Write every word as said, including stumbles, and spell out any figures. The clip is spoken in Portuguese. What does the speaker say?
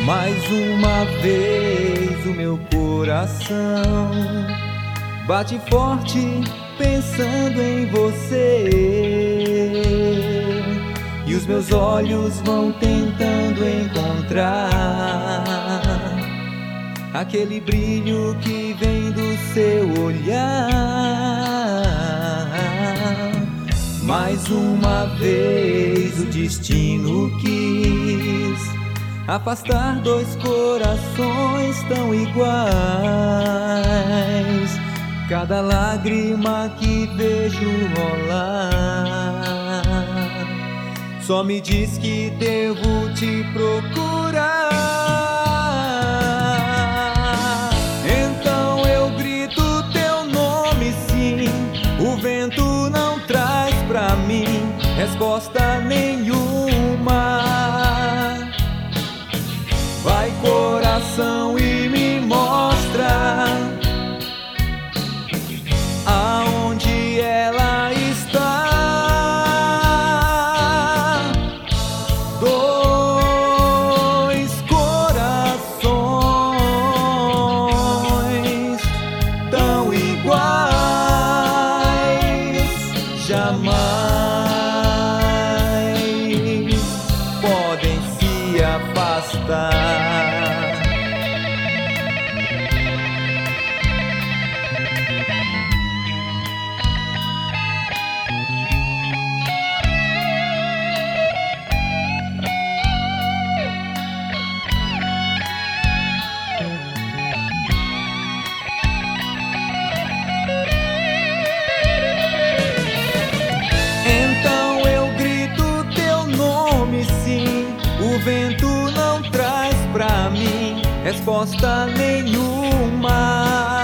Mais uma vez o meu coração bate forte pensando em você, e os meus olhos vão tentando encontrar aquele brilho que vem do seu olhar. Mais uma vez o destino quis afastar dois corações tão iguais. Cada lágrima que vejo rolar só me diz que devo te procurar. Então eu grito teu nome, sim. O vento não traz pra mim resposta nenhuma. Vai, coração, e me mostra aonde ela está. Dois corações tão iguais jamais podem se afastar. O vento não traz pra mim resposta nenhuma.